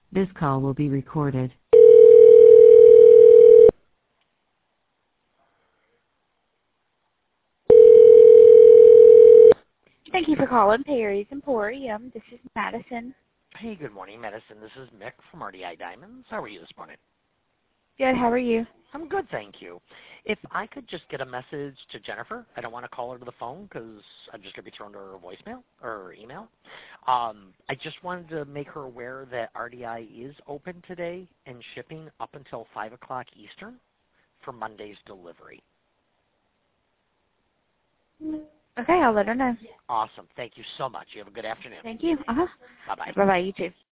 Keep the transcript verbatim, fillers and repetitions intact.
This call will be recorded. Thank you for calling Perry's Emporium. This is Madison. Hey, good morning, Madison. This is Mick from R D I Diamonds. How are you this morning? Good, how are you? I'm good, thank you. If I could just get a message to Jennifer, I don't want to call her to the phone because I'm just going to be thrown to her voicemail or email. Um, I just wanted to make her aware that R D I is open today and shipping up until five o'clock Eastern for Monday's delivery. Okay, I'll let her know. Awesome. Thank you so much. You have a good afternoon. Thank you. Uh-huh. Bye-bye. Bye-bye, you too.